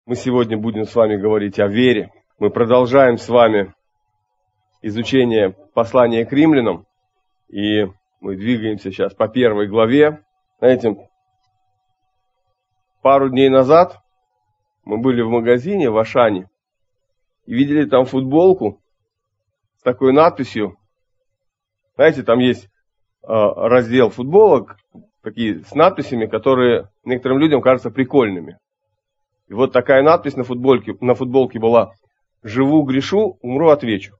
Мы сегодня будем с вами говорить о вере. Мы продолжаем с вами изучение послания к римлянам. И мы двигаемся сейчас по 1 главе. Знаете, пару дней назад мы были в магазине в Ашане и видели там футболку с такой надписью. Знаете, там есть раздел футболок, такие с надписями, которые некоторым людям кажутся прикольными. И вот такая надпись на футболке была: «Живу, грешу, умру, отвечу».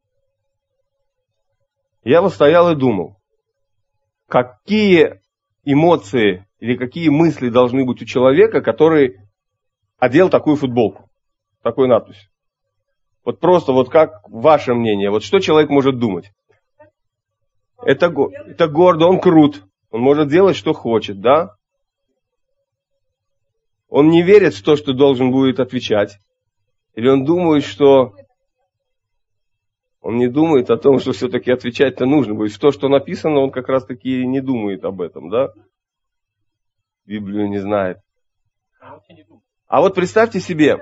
Я вот стоял и думал, какие эмоции или какие мысли должны быть у человека, который одел такую футболку, такую надпись. Вот просто вот как ваше мнение, вот что человек может думать? Это гордо, он крут, он может делать, что хочет, да? Он не верит в то, что должен будет отвечать. Или он думает, что... Он не думает о том, что все-таки отвечать-то нужно будет. То, что написано, он как раз-таки не думает об этом, да? Библию не знает. А вот представьте себе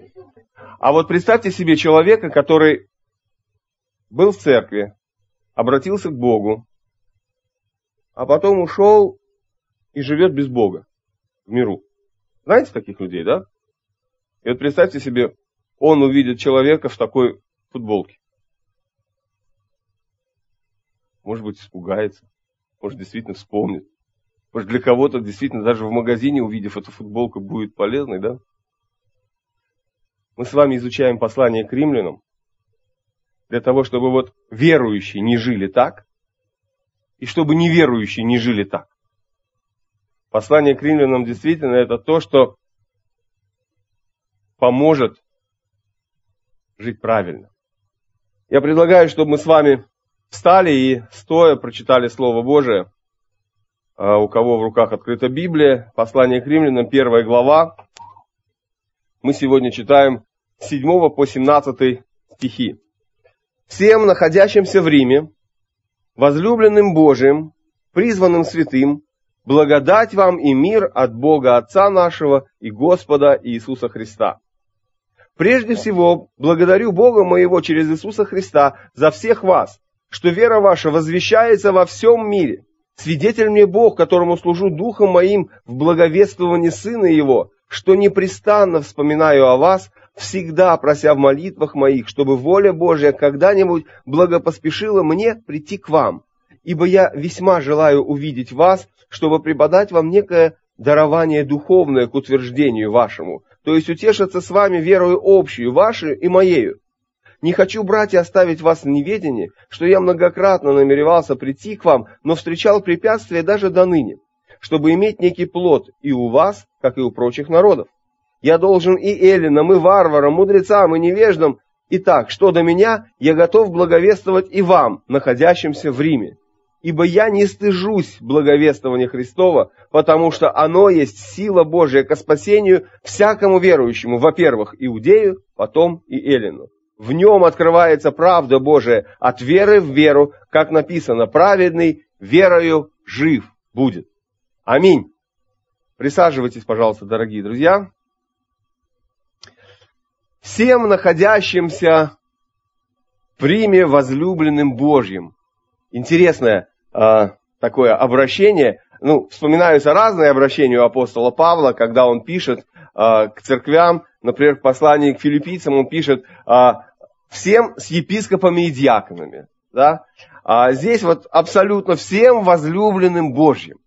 человека, который был в церкви, обратился к Богу, а потом ушел и живет без Бога в миру. Знаете таких людей, да? И вот представьте себе, он увидит человека в такой футболке. Может быть, испугается, может, действительно вспомнит. Может, для кого-то действительно даже в магазине, увидев эту футболку, будет полезной, да? Мы с вами изучаем послание к римлянам для того, чтобы вот верующие не жили так, и чтобы неверующие не жили так. Послание к римлянам действительно это то, что поможет жить правильно. Я предлагаю, чтобы мы с вами встали и стоя прочитали Слово Божие. У кого в руках открыта Библия, послание к римлянам, 1 глава. Мы сегодня читаем с 7 по 17 стихи. «Всем находящимся в Риме, возлюбленным Божиим, призванным святым, благодать вам и мир от Бога Отца нашего и Господа Иисуса Христа. Прежде всего, благодарю Бога моего через Иисуса Христа за всех вас, что вера ваша возвещается во всем мире. Свидетель мне Бог, которому служу духом моим в благовествовании Сына Его, что непрестанно вспоминаю о вас, всегда прося в молитвах моих, чтобы воля Божья когда-нибудь благопоспешила мне прийти к вам. Ибо я весьма желаю увидеть вас, чтобы преподать вам некое дарование духовное к утверждению вашему, то есть утешиться с вами верою общую, вашей и моею. Не хочу, братья, оставить вас в неведении, что я многократно намеревался прийти к вам, но встречал препятствия даже до ныне, чтобы иметь некий плод и у вас, как и у прочих народов. Я должен и эллинам, и варварам, мудрецам, и невеждам. Итак, что до меня, я готов благовествовать и вам, находящимся в Риме. Ибо я не стыжусь благовествования Христова, потому что оно есть сила Божия ко спасению всякому верующему, во-первых, иудею, потом и эллину. В нем открывается правда Божия от веры в веру, как написано: праведный верою жив будет. Аминь. Присаживайтесь, пожалуйста, дорогие друзья. Всем находящимся в Риме, возлюбленным Божьим. Интересное такое обращение. Вспоминаются разные обращения у апостола Павла, когда он пишет к церквям, например, в послании к филиппийцам он пишет всем с епископами и диаконами. Да? А здесь вот абсолютно всем возлюбленным Божьим.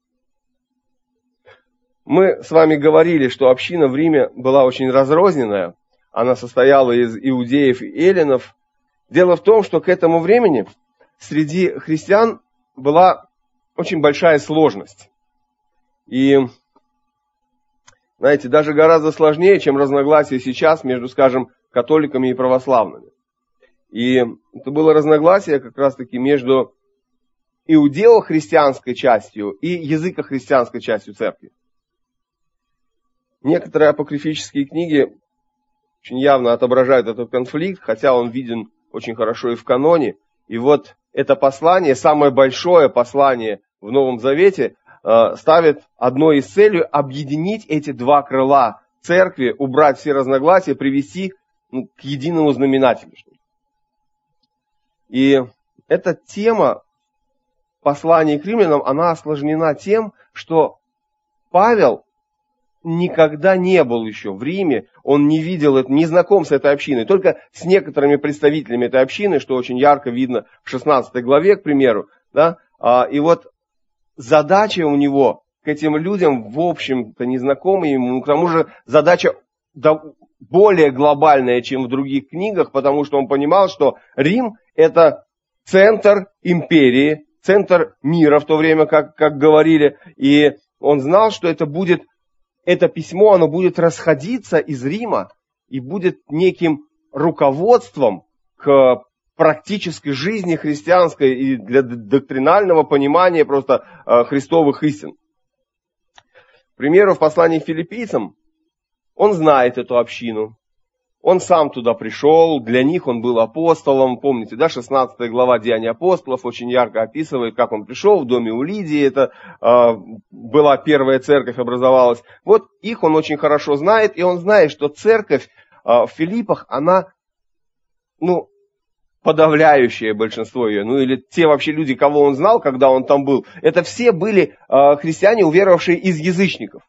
Мы с вами говорили, что община в Риме была очень разрозненная. Она состояла из иудеев и эллинов. Дело в том, что к этому времени среди христиан была очень большая сложность. И, знаете, даже гораздо сложнее, чем разногласия сейчас между, скажем, католиками и православными. И это было разногласие как раз-таки между иудео-христианской частью и языко-христианской частью церкви. Некоторые апокрифические книги очень явно отображают этот конфликт, хотя он виден очень хорошо и в каноне. И вот это послание, самое большое послание в Новом Завете, ставит одной из целей объединить эти два крыла церкви убрать все разногласия, привести к единому знаменателю. И эта тема послания к римлянам, она осложнена тем, что Павел никогда не был еще в Риме, он не видел, не знаком с этой общиной, только с некоторыми представителями этой общины, что очень ярко видно в 16 главе, к примеру. Да? И вот задача у него к этим людям, в общем-то, незнакомым ему, к тому же задача более глобальная, чем в других книгах, потому что он понимал, что Рим – это центр империи, центр мира в то время, как говорили, и он знал, что это письмо, оно будет расходиться из Рима и будет неким руководством к практической жизни христианской и для доктринального понимания просто христовых истин. К примеру, в послании к филиппийцам он знает эту общину. Он сам туда пришел, для них он был апостолом. Помните, да, 16 глава Деяний апостолов очень ярко описывает, как он пришел в доме у Лидии. Это была первая церковь, образовалась. Вот их он очень хорошо знает, и он знает, что церковь в Филиппах, она, подавляющее большинство ее, или те вообще люди, кого он знал, когда он там был, это все были христиане, уверовавшие из язычников.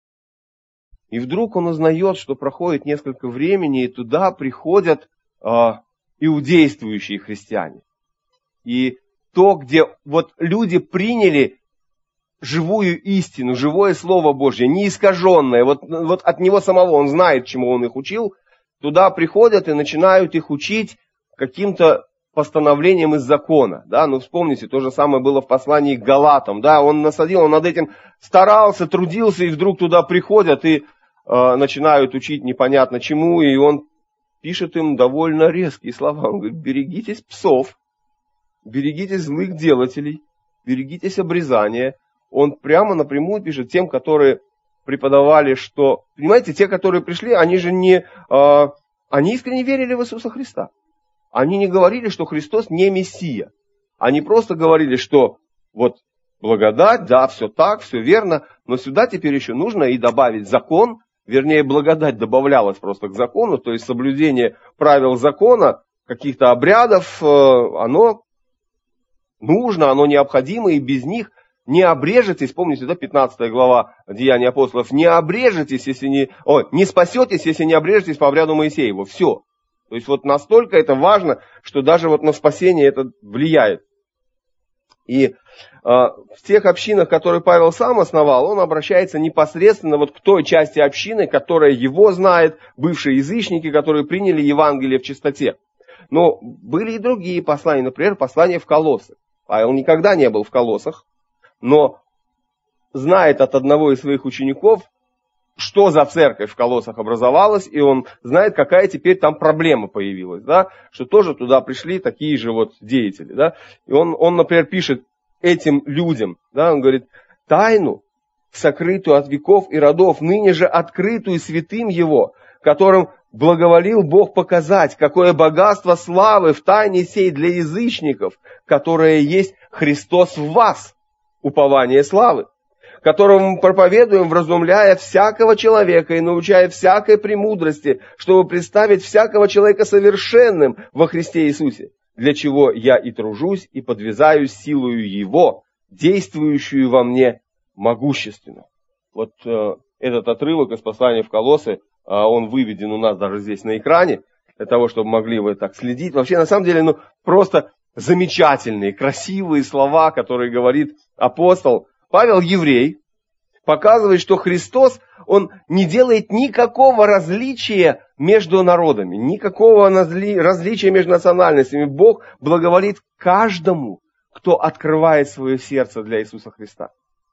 И вдруг он узнает, что проходит несколько времени, и туда приходят иудействующие христиане. И то, где вот люди приняли живую истину, живое Слово Божье, неискаженное, вот от него самого, он знает, чему он их учил, туда приходят и начинают их учить каким-то постановлением из закона. Да? Вспомните, то же самое было в послании к Галатам. Да? Он насадил, он над этим старался, трудился, и вдруг туда приходят и начинают учить непонятно чему, и он пишет им довольно резкие слова. Он говорит: берегитесь псов, берегитесь злых делателей, берегитесь обрезания. Он прямо напрямую пишет тем, которые преподавали, что... Понимаете, те, которые пришли, они же они искренне верили в Иисуса Христа. Они не говорили, что Христос не Мессия. Они просто говорили, что вот благодать, да, все так, все верно, но сюда теперь еще нужно и добавить закон. Вернее, благодать добавлялась просто к закону, то есть соблюдение правил закона, каких-то обрядов, оно нужно, оно необходимо, и без них не обрежетесь, помните, да, 15 глава Деяний апостолов, не обрежетесь, не спасетесь, если не обрежетесь по обряду Моисеева. Все. То есть вот настолько это важно, что даже вот на спасение это влияет. И в тех общинах, которые Павел сам основал, он обращается непосредственно вот к той части общины, которая его знает, бывшие язычники, которые приняли Евангелие в чистоте. Но были и другие послания, например, послание в Колоссы. Павел никогда не был в Колоссах, но знает от одного из своих учеников, что за церковь в Колоссах образовалась, и он знает, какая теперь там проблема появилась, да, что тоже туда пришли такие же вот деятели. Да. И он, например, пишет этим людям, да, он говорит: тайну, сокрытую от веков и родов, ныне же открытую святым его, которым благоволил Бог показать, какое богатство славы в тайне сей для язычников, которое есть Христос в вас, упование славы, которому мы проповедуем, вразумляя всякого человека и научая всякой премудрости, чтобы представить всякого человека совершенным во Христе Иисусе, для чего я и тружусь, и подвязаюсь силою Его, действующую во мне могущественно. Вот этот отрывок из послания в Колоссы, он выведен у нас даже здесь на экране, для того, чтобы могли вы так следить. Вообще, на самом деле, просто замечательные, красивые слова, которые говорит апостол. Павел, еврей, показывает, что Христос, он не делает никакого различия между народами, никакого различия между национальностями. Бог благоволит каждому, кто открывает свое сердце для Иисуса Христа.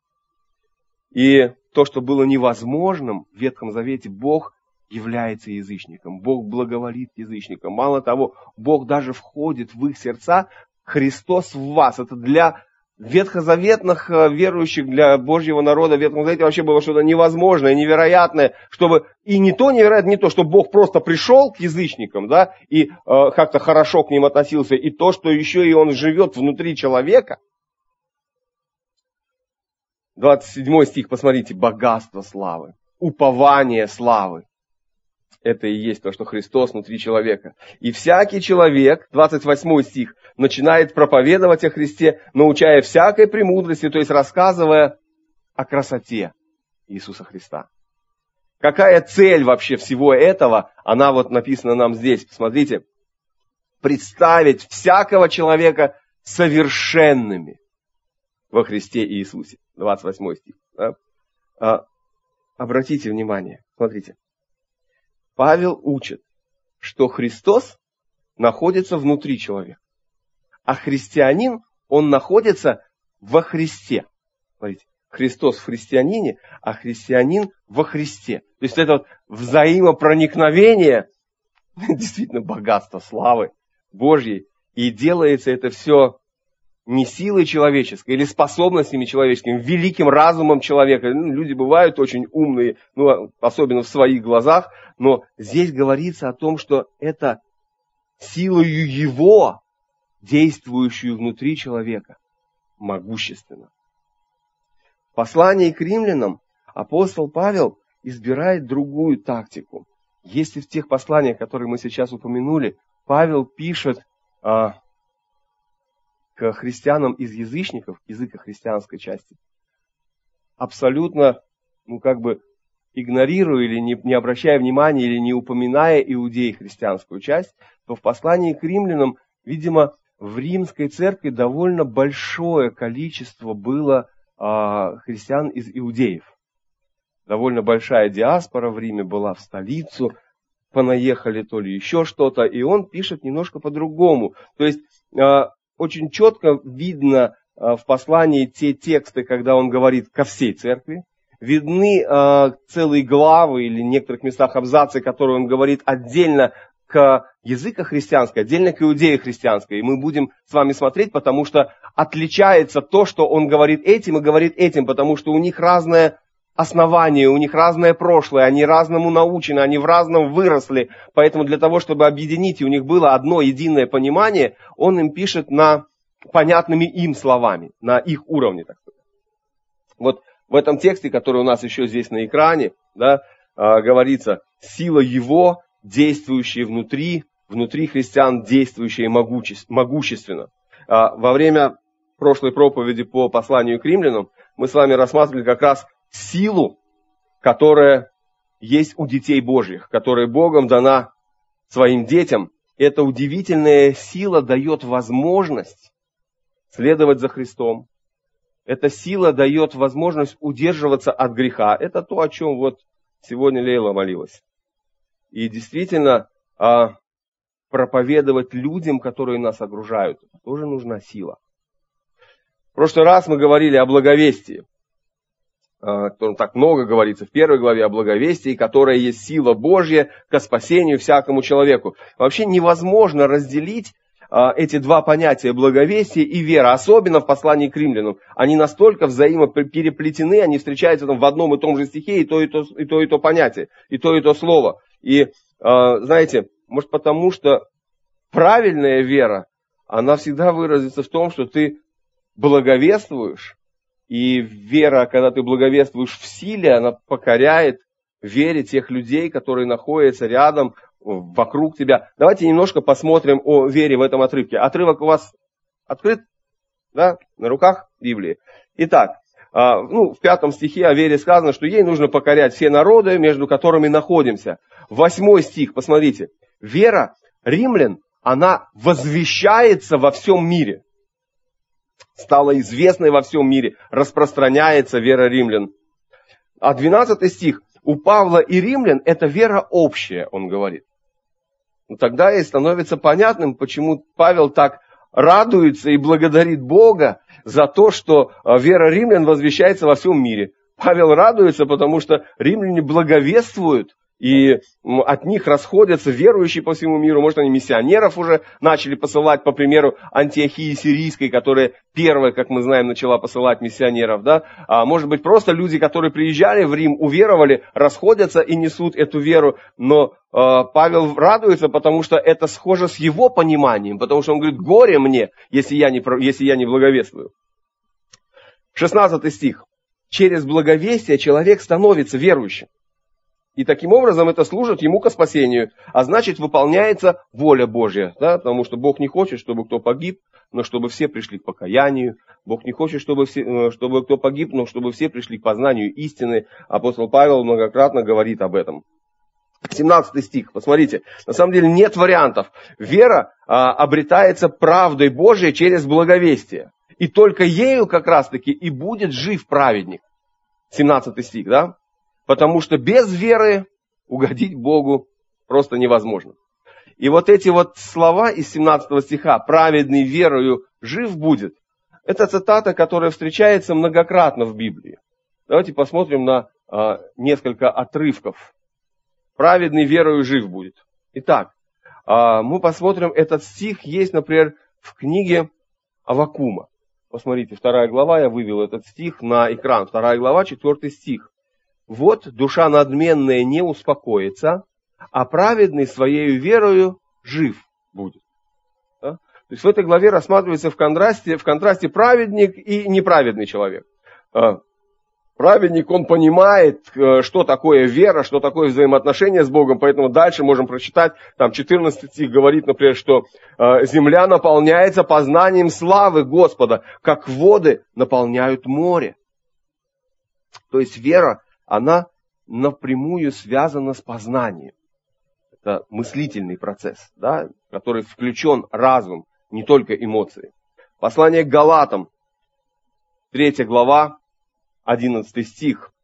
И то, что было невозможным в Ветхом Завете, Бог является язычником. Бог благоволит язычникам. Мало того, Бог даже входит в их сердца. Христос в вас. Это для ветхозаветных верующих, для Божьего народа в Ветхом Завете вообще было что-то невозможное, невероятное, чтобы и не то невероятно, не то, что Бог просто пришел к язычникам, да, и как-то хорошо к ним относился, и то, что еще и Он живет внутри человека. 27 стих, посмотрите, богатство славы. упование славы. Это и есть то, что Христос внутри человека. И всякий человек, 28 стих, начинает проповедовать о Христе, научая всякой премудрости, то есть рассказывая о красоте Иисуса Христа. Какая цель вообще всего этого? Она вот написана нам здесь. Посмотрите. Представить всякого человека совершенными во Христе Иисусе. 28 стих. Да? Обратите внимание. Смотрите. Павел учит, что Христос находится внутри человека. А христианин, он находится во Христе. Смотрите. Христос в христианине, а христианин во Христе. То есть это вот взаимопроникновение, действительно богатство славы Божьей. И делается это все не силой человеческой или способностями человеческими, великим разумом человека. Люди бывают очень умные, особенно в своих глазах, но здесь говорится о том, что это силою Его, действующую внутри человека, могущественно. В послании к римлянам апостол Павел избирает другую тактику. Если в тех посланиях, которые мы сейчас упомянули, Павел пишет к христианам из язычников, языка христианской части, абсолютно, игнорируя или не обращая внимания, или не упоминая иудеи христианскую часть, то в послании к римлянам, видимо, в римской церкви довольно большое количество было христиан из иудеев. Довольно большая диаспора в Риме была, в столицу понаехали, то ли еще что-то, и он пишет немножко по-другому. То есть очень четко видно в послании те тексты, когда он говорит ко всей церкви, видны целые главы или в некоторых местах абзацы, которые он говорит отдельно к языку христианской, отдельно к иудеи христианской. И мы будем с вами смотреть, потому что отличается то, что он говорит этим и говорит этим, потому что у них разное основание, у них разное прошлое, они разному научены, они в разном выросли. Поэтому для того, чтобы объединить, и у них было одно единое понимание, он им пишет на понятными им словами, на их уровне, так сказать. Вот в этом тексте, который у нас еще здесь на экране, да, говорится, сила Его, действующая внутри христиан, действующая могущественно. Во время прошлой проповеди по посланию к римлянам мы с вами рассматривали как раз силу, которая есть у детей Божьих, которая Богом дана своим детям. Эта удивительная сила дает возможность следовать за Христом. Эта сила дает возможность удерживаться от греха. Это то, о чем вот сегодня Лейла молилась. И действительно, проповедовать людям, которые нас окружают, тоже нужна сила. В прошлый раз мы говорили о благовестии. Так много говорится в первой главе о благовестии, которая есть сила Божья ко спасению всякому человеку. Вообще невозможно разделить эти два понятия, благовестие и вера, особенно в послании к римлянам. Они настолько взаимопереплетены, они встречаются в одном и том же стихе, и то понятие, и то слово. И, знаете, может потому, что правильная вера, она всегда выразится в том, что ты благовествуешь, и вера, когда ты благовествуешь в силе, она покоряет вере тех людей, которые находятся рядом, вокруг тебя. Давайте немножко посмотрим о вере в этом отрывке. Отрывок у вас открыт? Да? На руках Библии. Итак, в 5 стихе о вере сказано, что ей нужно покорять все народы, между которыми находимся. 8 стих, посмотрите. Вера римлян, она возвещается во всем мире. Стала известной во всем мире. Распространяется вера римлян. А 12 стих. У Павла и римлян это вера общая, он говорит. Тогда и становится понятным, почему Павел так радуется и благодарит Бога за то, что вера римлян возвещается во всем мире. Павел радуется, потому что римляне благовествуют, и от них расходятся верующие по всему миру. Может, они миссионеров уже начали посылать, по примеру Антиохии Сирийской, которая первая, как мы знаем, начала посылать миссионеров. Да? А может быть, просто люди, которые приезжали в Рим, уверовали, расходятся и несут эту веру. Но Павел радуется, потому что это схоже с его пониманием, потому что он говорит, горе мне, если я не благовествую. 16 стих. Через благовестие человек становится верующим. И таким образом это служит ему ко спасению. А значит, выполняется воля Божья. Да? Потому что Бог не хочет, чтобы кто погиб, но чтобы все пришли к покаянию. Бог не хочет, чтобы кто погиб, но чтобы все пришли к познанию истины. Апостол Павел многократно говорит об этом. 17 стих, посмотрите. На самом деле нет вариантов. Вера обретается правдой Божией через благовестие. И только ею как раз-таки и будет жив праведник. 17 стих, да? Потому что без веры угодить Богу просто невозможно. И вот эти вот слова из 17 стиха «праведный верою жив будет» это цитата, которая встречается многократно в Библии. Давайте посмотрим на несколько отрывков. «Праведный верою жив будет». Итак, мы посмотрим, этот стих есть, например, в книге Аввакума. Посмотрите, 2 глава, я вывел этот стих на экран. 2 глава, 4 стих. «Вот душа надменная не успокоится, а праведный своею верою жив будет». Да? То есть в этой главе рассматривается в контрасте праведник и неправедный человек. Праведник, он понимает, что такое вера, что такое взаимоотношения с Богом, поэтому дальше можем прочитать, там 14 стих говорит, например, что земля наполняется познанием славы Господа, как воды наполняют море. То есть вера, она напрямую связана с познанием. Это мыслительный процесс, да, в который включен разум, не только эмоции. Послание к Галатам, 3 глава, 11 стих.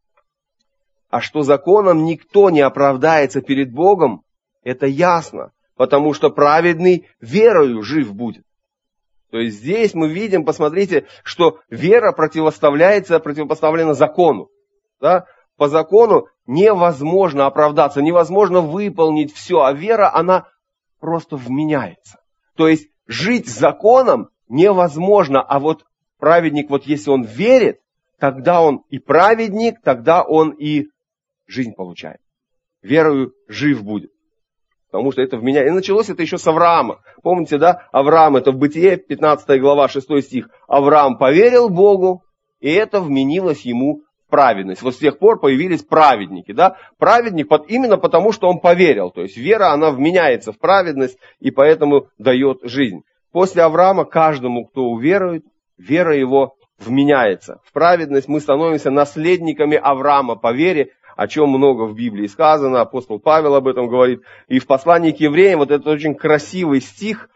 «А что законом никто не оправдается перед Богом, это ясно, потому что праведный верою жив будет». То есть здесь мы видим, посмотрите, что вера противопоставлена закону. Да? По закону невозможно оправдаться, невозможно выполнить все, а вера, она просто вменяется. То есть жить законом невозможно, а вот праведник, вот если он верит, тогда он и праведник, тогда он и жизнь получает. Верою жив будет. Потому что это вменяет. И началось это еще с Авраама. Помните, да? Авраам, это в Бытие, 15 глава, 6 стих. Авраам поверил Богу, и это вменилось ему в праведность. Вот с тех пор появились праведники. Да? Праведник именно потому, что он поверил. То есть вера, она вменяется в праведность, и поэтому дает жизнь. После Авраама каждому, кто уверует, вера его вменяется в праведность. Мы становимся наследниками Авраама по вере, о чем много в Библии сказано. Апостол Павел об этом говорит. И в послании к евреям, вот этот очень красивый стих,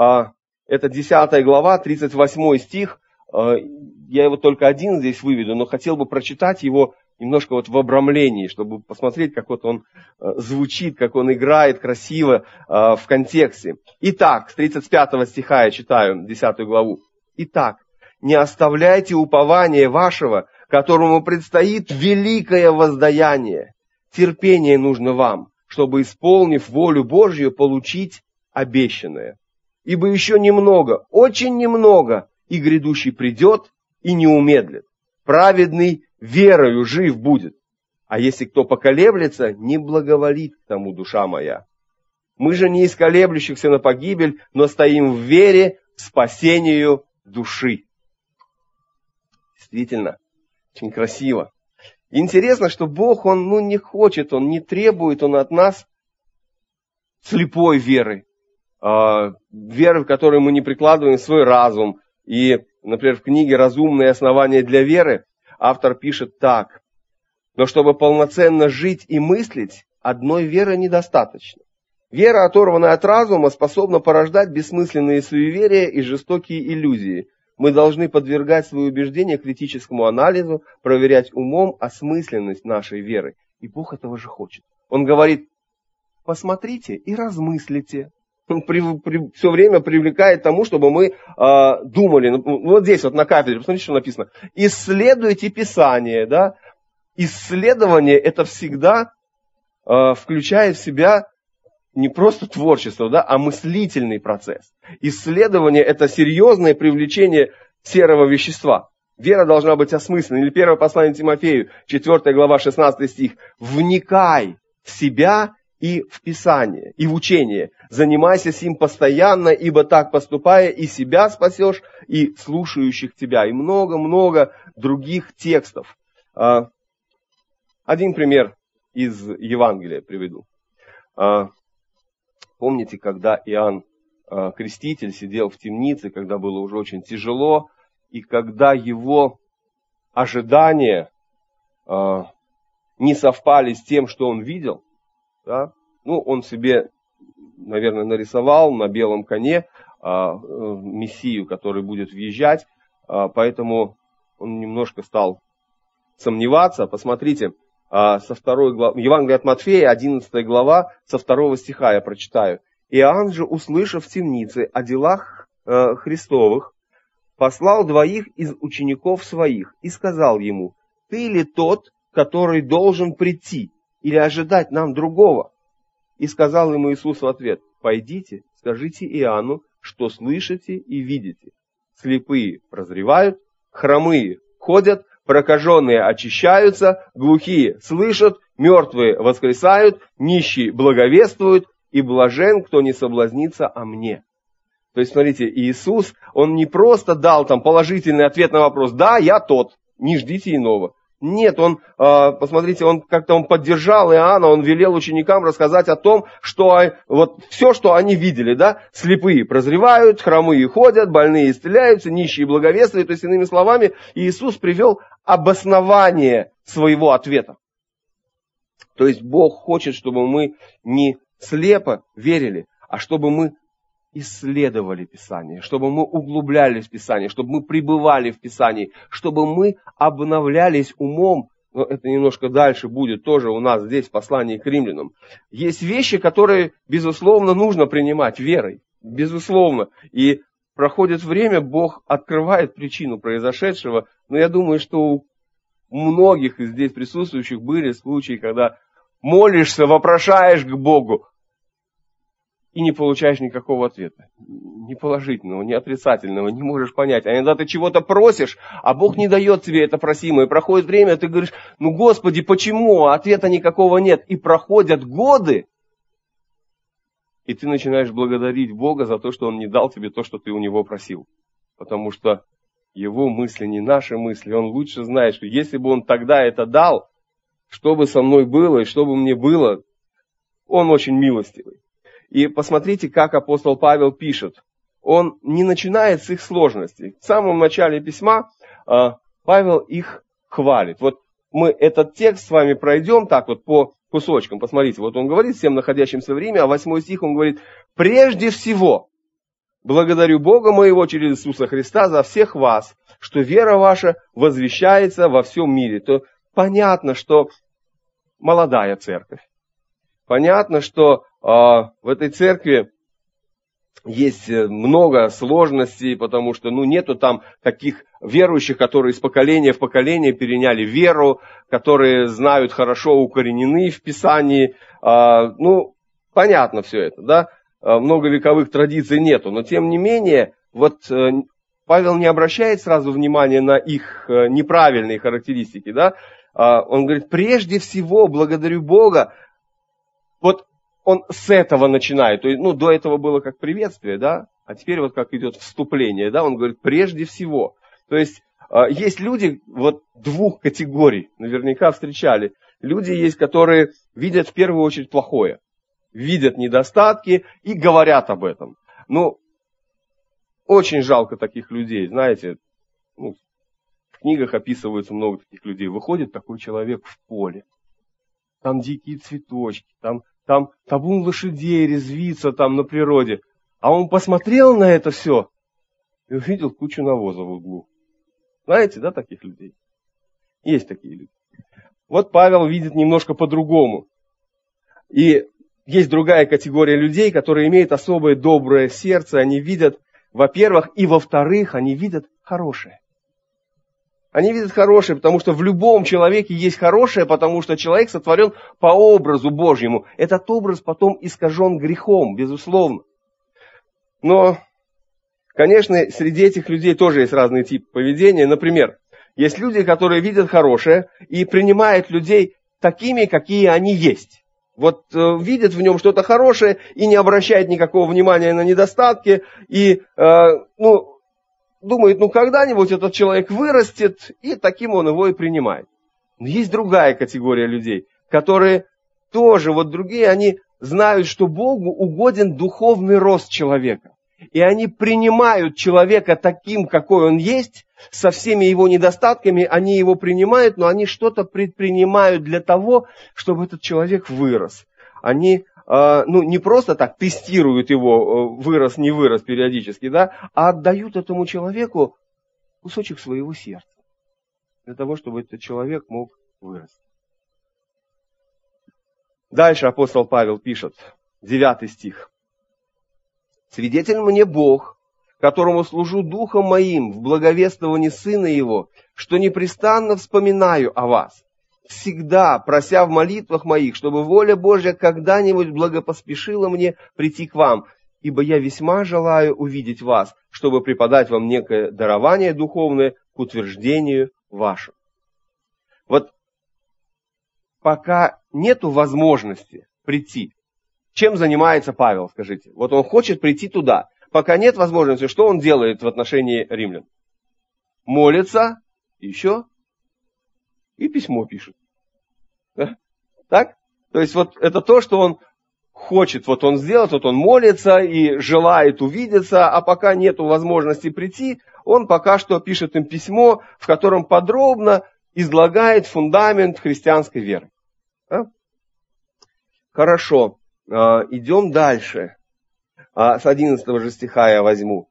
это 10 глава, 38 стих. Я его только один здесь выведу, но хотел бы прочитать его немножко вот в обрамлении, чтобы посмотреть, как вот он звучит, как он играет красиво в контексте. Итак, с 35 стиха я читаю 10 главу. «Итак, не оставляйте упования вашего, которому предстоит великое воздаяние. Терпение нужно вам, чтобы, исполнив волю Божью, получить обещанное. Ибо еще немного, очень немного, и грядущий придет и не умедлит. Праведный верою жив будет. А если кто поколеблется, не благоволит к тому душа моя. Мы же не из колеблющихся на погибель, но стоим в вере к спасению души». Действительно, очень красиво. Интересно, что Бог, Он не хочет, Он не требует, Он от нас слепой веры. Веры, в которой мы не прикладываем свой разум. И, например, в книге «Разумные основания для веры» автор пишет так. «Но чтобы полноценно жить и мыслить, одной веры недостаточно. Вера, оторванная от разума, способна порождать бессмысленные суеверия и жестокие иллюзии. Мы должны подвергать свои убеждения критическому анализу, проверять умом осмысленность нашей веры. И Бог этого же хочет. Он говорит, посмотрите и размыслите. Он все время привлекает к тому, чтобы мы думали. Вот здесь вот на кафедре, посмотрите, что написано. Исследуйте Писание. Да? Исследование это всегда включает в себя не просто творчество, да, а мыслительный процесс. Исследование – это серьезное привлечение серого вещества. Вера должна быть осмысленной. Или первое послание Тимофею, 4 глава, 16 стих. «Вникай в себя и в Писание, и в учение. Занимайся сим постоянно, ибо так поступая и себя спасешь, и слушающих тебя». И много-много других текстов. Один пример из Евангелия приведу. Помните, когда Иоанн Креститель сидел в темнице, когда было уже очень тяжело, и когда его ожидания не совпали с тем, что он видел, да? Ну, он себе, наверное, нарисовал на белом коне Мессию, который будет въезжать, поэтому он немножко стал сомневаться. Посмотрите, со 2 главы, Евангелие от Матфея, 11 глава, со 2 стиха я прочитаю. «Иоанн же, услышав в темнице о делах Христовых, послал 2 из учеников своих и сказал ему: ты ли тот, который должен прийти, или ожидать нам другого? И сказал ему Иисус в ответ: пойдите, скажите Иоанну, что слышите и видите. Слепые прозревают, хромые ходят, прокаженные очищаются, глухие слышат, мертвые воскресают, нищие благовествуют, и блажен, кто не соблазнится о мне». То есть, смотрите, Иисус, Он не просто дал там положительный ответ на вопрос: да, я тот, не ждите иного. Нет, Он, посмотрите, Он как-то поддержал Иоанна, Он велел ученикам рассказать о том, что вот все, что они видели, да, слепые прозревают, хромые ходят, больные исцеляются, нищие благовествуют. То есть, иными словами, Иисус привел обоснование своего ответа. То есть, Бог хочет, чтобы мы не слепо верили, а чтобы мы исследовали Писание, чтобы мы углублялись в Писание, чтобы мы пребывали в Писании, чтобы мы обновлялись умом. Но это немножко дальше будет тоже у нас здесь в послании к римлянам. Есть вещи, которые, безусловно, нужно принимать верой. Безусловно. И проходит время, Бог открывает причину произошедшего. Но я думаю, что у многих из здесь присутствующих были случаи, когда молишься, вопрошаешь к Богу, и не получаешь никакого ответа. Ни положительного, ни отрицательного, не можешь понять. А иногда ты чего-то просишь, а Бог не дает тебе это просимое. Проходит время, ты говоришь: ну Господи, почему? Ответа никакого нет. И проходят годы, и ты начинаешь благодарить Бога за то, что Он не дал тебе то, что ты у Него просил. Потому что Его мысли не наши мысли. Он лучше знает, что если бы Он тогда это дал, что бы со мной было и что бы мне было, Он очень милостивый. И посмотрите, как апостол Павел пишет. Он не начинает с их сложностей. В самом начале письма Павел их хвалит. Вот мы этот текст с вами пройдем так вот по кусочкам. Посмотрите, вот он говорит всем находящимся в Риме, а 8 стих он говорит: «Прежде всего благодарю Бога моего через Иисуса Христа за всех вас, что вера ваша возвещается во всем мире». То понятно, что молодая церковь. Понятно, что в этой церкви есть много сложностей, потому что нету там таких верующих, которые из поколения в поколение переняли веру, которые знают, хорошо укоренены в Писании. Понятно все это, да? Многовековых традиций нету, но тем не менее, вот Павел не обращает сразу внимания на их неправильные характеристики, да? Он говорит: прежде всего благодарю Бога. Вот он с этого начинает. То есть, до этого было как приветствие, да, а теперь вот как идет вступление, да, он говорит: прежде всего. То есть, есть люди, вот 2 категорий, наверняка встречали. Люди есть, которые видят в первую очередь плохое, видят недостатки и говорят об этом. Очень жалко таких людей, знаете, в книгах описывается много таких людей. Выходит такой человек в поле, там дикие цветочки, там табун лошадей резвится там на природе. А он посмотрел на это все и увидел кучу навоза в углу. Знаете, да, таких людей? Есть такие люди. Вот Павел видит немножко по-другому. И есть другая категория людей, которые имеют особое доброе сердце. Они видят, во-первых, и во-вторых, они видят хорошее. Они видят хорошее, потому что в любом человеке есть хорошее, потому что человек сотворен по образу Божьему. Этот образ потом искажен грехом, безусловно. Но, конечно, среди этих людей тоже есть разные типы поведения. Например, есть люди, которые видят хорошее и принимают людей такими, какие они есть. Вот видят в нем что-то хорошее и не обращают никакого внимания на недостатки. И, думает, когда-нибудь этот человек вырастет, и таким он его и принимает. Но есть другая категория людей, которые тоже, вот другие, они знают, что Богу угоден духовный рост человека. И они принимают человека таким, какой он есть, со всеми его недостатками, они его принимают, но они что-то предпринимают для того, чтобы этот человек вырос. Они не просто так тестируют его, вырос, не вырос периодически, да, а отдают этому человеку кусочек своего сердца, для того, чтобы этот человек мог вырасти. Дальше апостол Павел пишет, 9 стих. «Свидетель мне Бог, которому служу духом моим в благовествовании Сына Его, что непрестанно вспоминаю о вас, всегда прося в молитвах моих, чтобы воля Божья когда-нибудь благопоспешила мне прийти к вам, ибо я весьма желаю увидеть вас, чтобы преподать вам некое дарование духовное к утверждению вашему». Вот пока нету возможности прийти, чем занимается Павел, скажите? Вот он хочет прийти туда. Пока нет возможности, что он делает в отношении римлян? Молится, еще, и письмо пишет. Да? Так? То есть вот это то, что он хочет, вот он сделать, вот он молится и желает увидеться, а пока нету возможности прийти, он пока что пишет им письмо, в котором подробно излагает фундамент христианской веры. Да? Хорошо. Идем дальше. С 11 же стиха я возьму.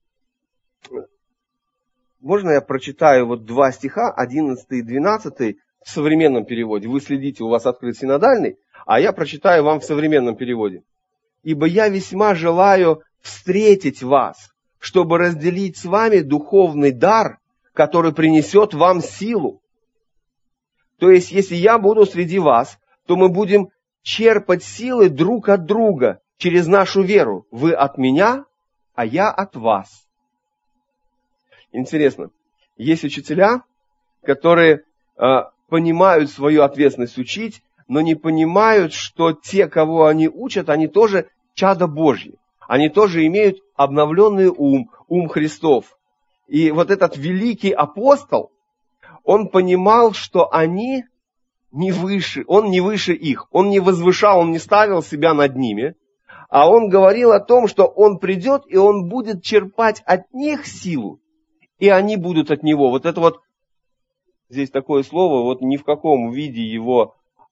Можно я прочитаю вот 2 стиха, 11 и 12 в современном переводе? Вы следите, у вас открыт синодальный, а я прочитаю вам в современном переводе. «Ибо я весьма желаю встретить вас, чтобы разделить с вами духовный дар, который принесет вам силу». То есть, если я буду среди вас, то мы будем черпать силы друг от друга через нашу веру. Вы от меня, а я от вас. Интересно, есть учителя, которые понимают свою ответственность учить, но не понимают, что те, кого они учат, они тоже чада Божьи. Они тоже имеют обновленный ум Христов. И вот этот великий апостол, он понимал, что они не выше, он не выше их, он не возвышал, он не ставил себя над ними, а он говорил о том, что он придет и он будет черпать от них силу, и они будут от него. Вот это вот, здесь такое слово, вот ни в каком виде его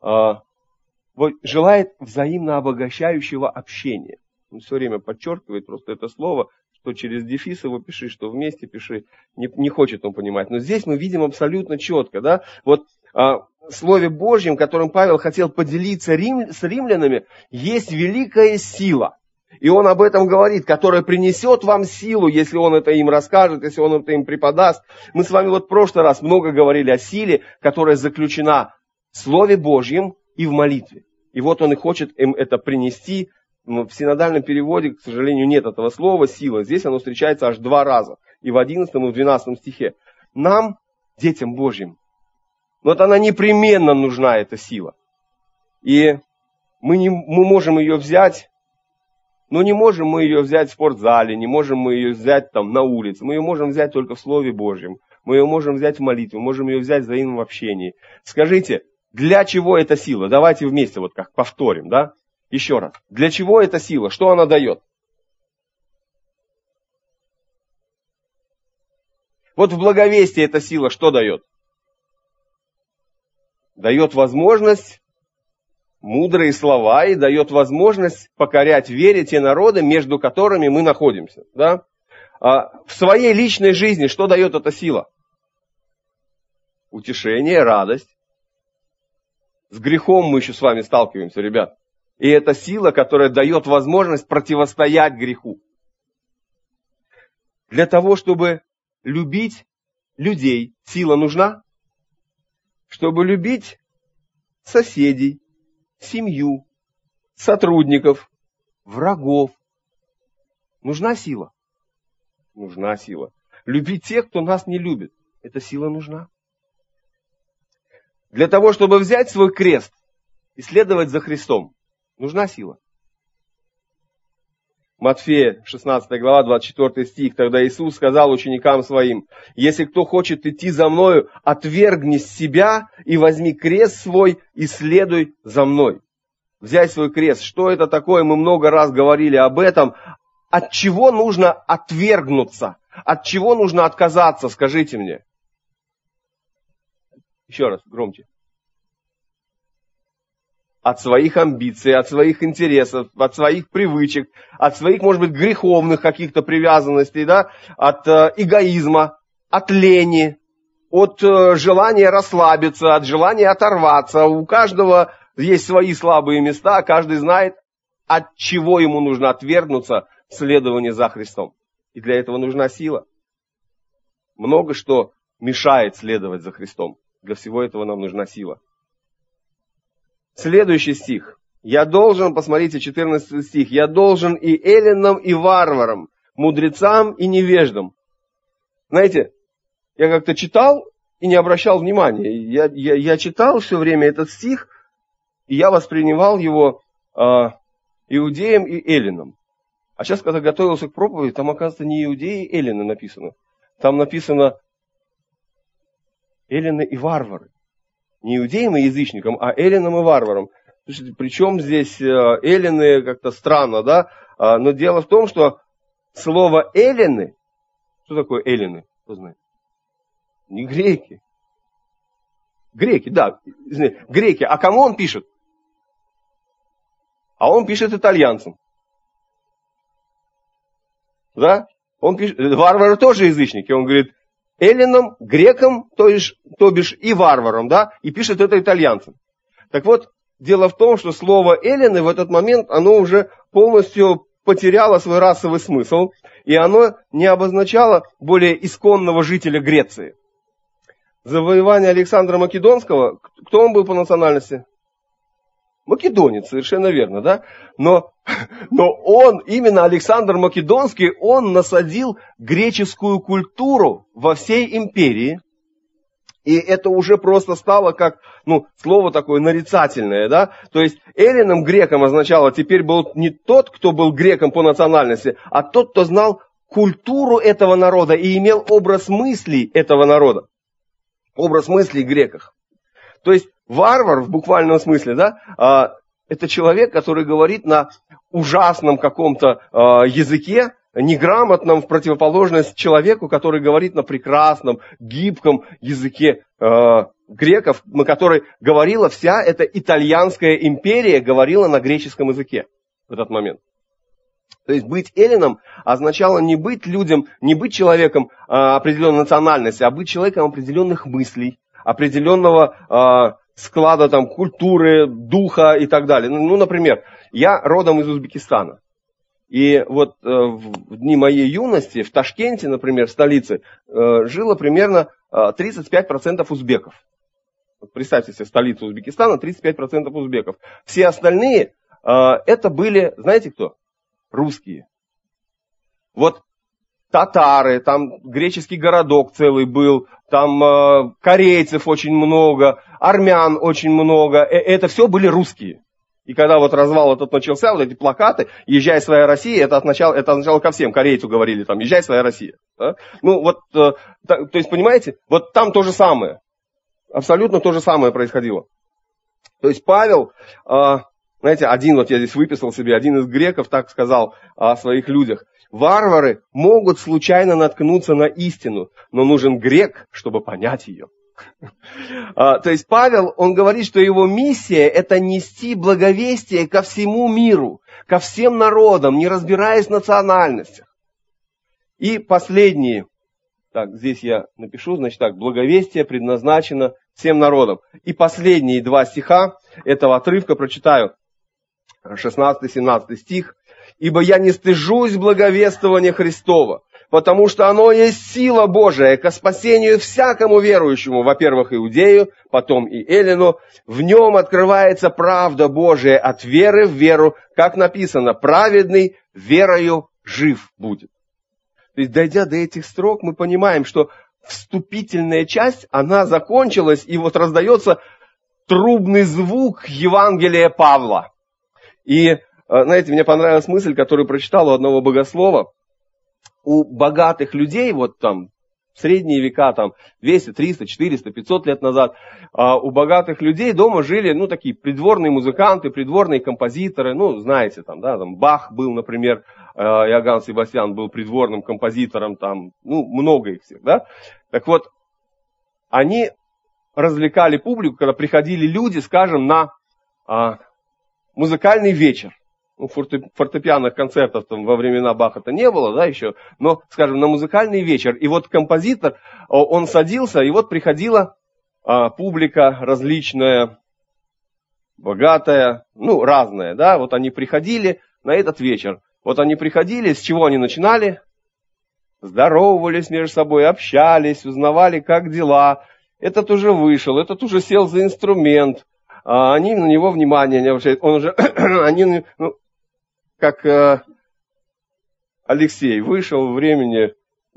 желает взаимно обогащающего общения. Он все время подчеркивает просто это слово, что через дефис его пиши, что вместе пиши, не хочет он понимать. Но здесь мы видим абсолютно четко, да, вот в Слове Божьем, которым Павел хотел поделиться с римлянами, есть великая сила. И он об этом говорит, которая принесет вам силу, если он это им расскажет, если он это им преподаст. Мы с вами вот в прошлый раз много говорили о силе, которая заключена в Слове Божьем и в молитве. И вот он и хочет им это принести. В синодальном переводе, к сожалению, нет этого слова «сила». Здесь оно встречается аж 2 раза. И в 11 и в 12 стихе. Нам, детям Божьим, вот она непременно нужна, эта сила. И мы можем ее взять, но не можем мы ее взять в спортзале, не можем мы ее взять там на улице. Мы ее можем взять только в Слове Божьем. Мы ее можем взять в молитве, можем ее взять в взаимном общении. Скажите, для чего эта сила? Давайте вместе вот как повторим, да? Еще раз. Для чего эта сила? Что она дает? Вот в благовестии эта сила что дает? Дает возможность, мудрые слова, и дает возможность покорять вере те народы, между которыми мы находимся. Да? В своей личной жизни что дает эта сила? Утешение, радость. С грехом мы еще с вами сталкиваемся, ребят. И это сила, которая дает возможность противостоять греху. Для того, чтобы любить людей, сила нужна? Чтобы любить соседей, семью, сотрудников, врагов. Нужна сила? Нужна сила. Любить тех, кто нас не любит. Эта сила нужна. Для того, чтобы взять свой крест и следовать за Христом, нужна сила. Матфея, 16 глава, 24 стих. Тогда Иисус сказал ученикам своим: «Если кто хочет идти за мною, отвергни себя и возьми крест свой и следуй за мной». Взять свой крест. Что это такое? Мы много раз говорили об этом. От чего нужно отвергнуться? От чего нужно отказаться? Скажите мне. Еще раз, громче. От своих амбиций, от своих интересов, от своих привычек, от своих, может быть, греховных каких-то привязанностей, да? От эгоизма, от лени, от желания расслабиться, от желания оторваться. У каждого есть свои слабые места, каждый знает, от чего ему нужно отвергнуться в следовании за Христом. И для этого нужна сила. Много что мешает следовать за Христом. Для всего этого нам нужна сила. Следующий стих. Я должен, посмотрите, 14 стих. Я должен и эллинам, и варварам, мудрецам и невеждам. Знаете, я как-то читал и не обращал внимания. Я читал все время этот стих, и я воспринимал его иудеям и эллинам. А сейчас, когда готовился к проповеди, там, оказывается, не иудеи и эллины написано. Там написано эллины и варвары. Не иудеям и язычникам, а эллинам и варварам. Причем здесь эллины как-то странно, да? Но дело в том, что слово эллины, что такое эллины? Кто знает? Не греки. Греки, да. Греки. А кому он пишет? А он пишет итальянцам. Да? Он пишет, варвары тоже язычники. Он говорит, эллинам, грекам, то бишь и варварам, да, и пишет это итальянцам. Так вот, дело в том, что слово эллины в этот момент, оно уже полностью потеряло свой расовый смысл, и оно не обозначало более исконного жителя Греции. Завоевание Александра Македонского, кто он был по национальности? Македонец, совершенно верно, да? Но он, именно Александр Македонский, он насадил греческую культуру во всей империи. И это уже просто стало как, слово такое нарицательное, да? То есть эллином, греком означало, теперь был не тот, кто был греком по национальности, а тот, кто знал культуру этого народа и имел образ мыслей этого народа. Образ мыслей греков. То есть варвар в буквальном смысле, да, это человек, который говорит на ужасном каком-то языке, неграмотном, в противоположность человеку, который говорит на прекрасном, гибком языке греков, на который говорила вся эта итальянская империя, говорила на греческом языке в этот момент. То есть быть эллином означало не быть людям, не быть человеком определенной национальности, а быть человеком определенных мыслей, определенного склада там, культуры, духа и так далее. Например, я родом из Узбекистана. И вот в дни моей юности в Ташкенте, например, в столице, жило примерно 35% узбеков. Вот представьте себе, столицу Узбекистана, 35% узбеков. Все остальные это были, знаете кто? Русские. Вот татары, там греческий городок целый был, там корейцев очень много, армян очень много. Это все были русские. И когда вот развал этот начался, вот эти плакаты «Езжай, своя Россия», это означало ко всем, корейцу говорили там «Езжай, своя Россия». Да? То есть, понимаете, вот там то же самое. Абсолютно то же самое происходило. То есть Павел, знаете, я здесь выписал себе, один из греков так сказал о своих людях. Варвары могут случайно наткнуться на истину, но нужен грек, чтобы понять ее. То есть Павел, он говорит, что его миссия – это нести благовестие ко всему миру, ко всем народам, не разбираясь в национальностях. И последние, здесь я напишу, благовестие предназначено всем народам. И последние 2 стиха этого отрывка прочитаю, 16-17 стих. «Ибо я не стыжусь благовествования Христова, потому что оно есть сила Божия ко спасению всякому верующему, во-первых, иудею, потом и эллину. В нем открывается правда Божия от веры в веру, как написано, праведный верою жив будет». То есть, дойдя до этих строк, мы понимаем, что вступительная часть, она закончилась, и вот раздается трубный звук Евангелия Павла. И знаете, мне понравилась мысль, которую прочитал у одного богослова. У богатых людей, вот там, в средние века, там, 200, 300, 400, 500 лет назад, у богатых людей дома жили, ну, такие придворные музыканты, придворные композиторы, ну, знаете, там, да, там, Бах был, например, Иоганн Себастьян был придворным композитором, там, ну, много их всех, да. Так вот, они развлекали публику, когда приходили люди, скажем, на музыкальный вечер. Ну, фортепианных концертов там во времена Баха-то не было, да, еще, но, скажем, на музыкальный вечер. И вот композитор, он садился, и вот приходила публика различная, богатая, ну, разная, да, вот они приходили на этот вечер. Вот они приходили, с чего они начинали? Здоровались между собой, общались, узнавали, как дела. Этот уже вышел, этот уже сел за инструмент. Они на него внимания не обращают. Он уже, они, ну, как Алексей вышел, времени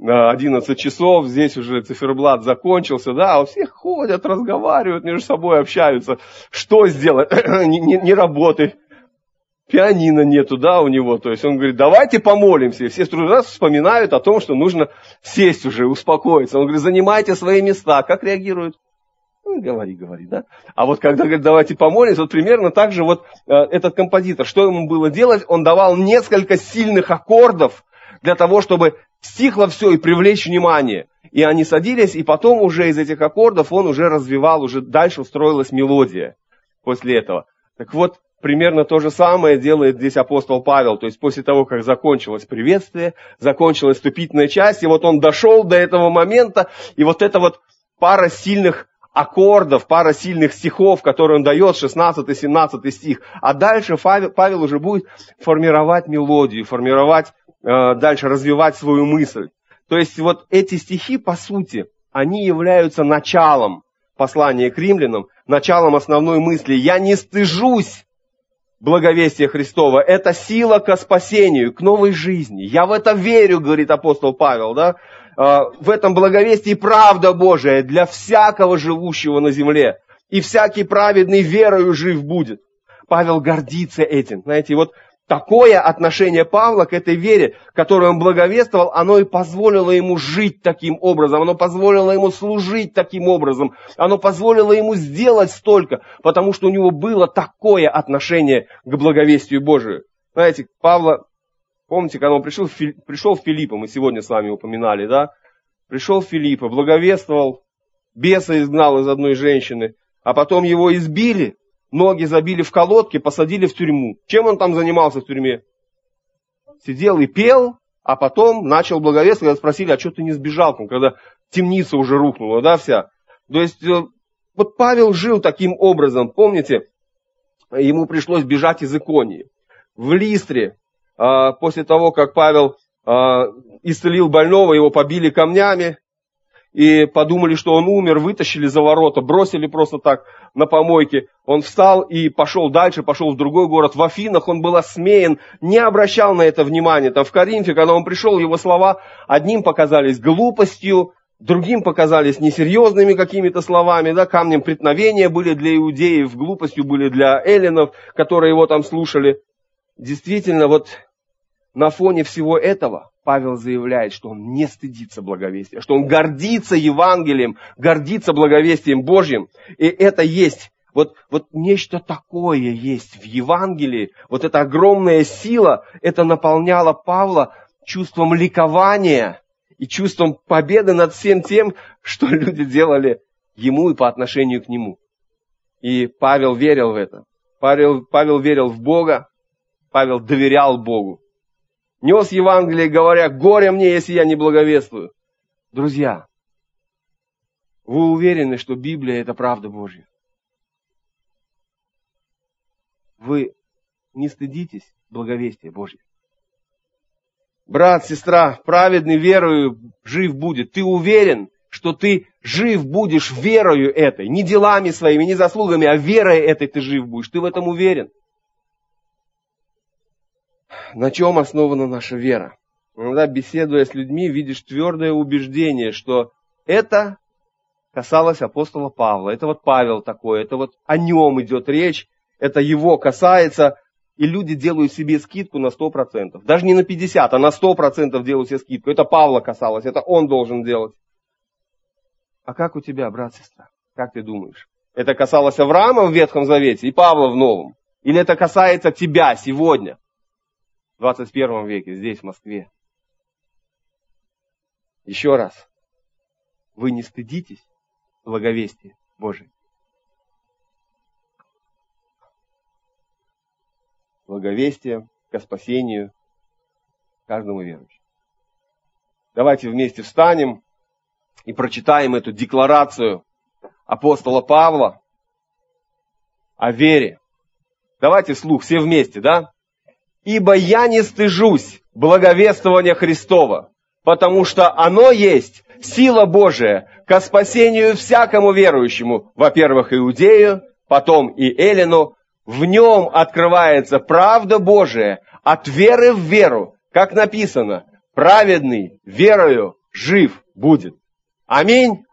11 часов, здесь уже циферблат закончился, да, а у всех ходят, разговаривают, между собой общаются. Что сделать? Не работает. Пианино нету, да, у него. То есть он говорит, давайте помолимся. И все раз вспоминают о том, что нужно сесть уже, успокоиться. Он говорит, занимайте свои места. Как реагируют? Ну, говори, да. А вот когда говорит, давайте помолимся, вот примерно так же вот этот композитор, что ему было делать? Он давал несколько сильных аккордов для того, чтобы стихло все и привлечь внимание. И они садились, и потом уже из этих аккордов он уже развивал, уже дальше устроилась мелодия после этого. Так вот, примерно то же самое делает здесь апостол Павел. То есть после того, как закончилось приветствие, закончилась вступительная часть, и вот он дошел до этого момента, и вот эта вот пара сильных аккордов, пара сильных стихов, которые он дает, 16-17 стих. А дальше Павел уже будет формировать мелодию, формировать, дальше развивать свою мысль. То есть вот эти стихи, по сути, они являются началом послания к римлянам, началом основной мысли. «Я не стыжусь благовестия Христова». Это сила ко спасению, к новой жизни. Я в это верю, говорит апостол Павел, да? В этом благовестии правда Божия для всякого живущего на земле. И всякий праведный верою жив будет. Павел гордится этим. Знаете, вот такое отношение Павла к этой вере, которую он благовествовал, оно и позволило ему жить таким образом, оно позволило ему служить таким образом, оно позволило ему сделать столько, потому что у него было такое отношение к благовестию Божию. Знаете, Павла, помните, когда он пришел в Филиппы, мы сегодня с вами упоминали, да? Пришел в Филиппы, благовествовал, беса изгнал из одной женщины, а потом его избили, ноги забили в колодки, посадили в тюрьму. Чем он там занимался в тюрьме? Сидел и пел, а потом начал благовествовать, когда спросили, а что ты не сбежал, когда темница уже рухнула, да, вся. То есть, вот Павел жил таким образом, помните, ему пришлось бежать из Иконии. В Листре, после того, как Павел исцелил больного, его побили камнями, и подумали, что он умер, вытащили за ворота, бросили просто так на помойке. Он встал и пошел дальше, пошел в другой город. В Афинах он был осмеян, не обращал на это внимания. Там в Коринфе, когда он пришел, его слова одним показались глупостью, другим показались несерьезными какими-то словами, да, камнем преткновения были для иудеев, глупостью были для эллинов, которые его там слушали. Действительно, вот на фоне всего этого Павел заявляет, что он не стыдится благовестия, что он гордится Евангелием, гордится благовестием Божьим. И это есть, вот нечто такое есть в Евангелии, вот эта огромная сила, это наполняло Павла чувством ликования и чувством победы над всем тем, что люди делали ему и по отношению к нему. И Павел верил в это. Павел верил в Бога, Павел доверял Богу. Нес Евангелие, говоря, горе мне, если я не благовествую. Друзья, вы уверены, что Библия – это правда Божья? Вы не стыдитесь благовестия Божьего? Брат, сестра, праведный верою жив будет. Ты уверен, что ты жив будешь верою этой? Не делами своими, не заслугами, а верой этой ты жив будешь. Ты в этом уверен? На чем основана наша вера? Иногда, беседуя с людьми, видишь твердое убеждение, что это касалось апостола Павла. Это вот Павел такой, это вот о нем идет речь, это его касается. И люди делают себе скидку на 100%. Даже не на 50%, а на 100% делают себе скидку. Это Павла касалось, это он должен делать. А как у тебя, брат, сестра? Как ты думаешь? Это касалось Авраама в Ветхом Завете и Павла в Новом? Или это касается тебя сегодня, в 21 веке, здесь, в Москве? Еще раз. Вы не стыдитесь благовестия Божия. Благовестие ко спасению каждому верующему. Давайте вместе встанем и прочитаем эту декларацию апостола Павла о вере. Давайте вслух, все вместе, да? «Ибо я не стыжусь благовествования Христова, потому что оно есть сила Божия ко спасению всякому верующему, во-первых, иудею, потом и эллину. В нем открывается правда Божия от веры в веру, как написано, праведный верою жив будет». Аминь.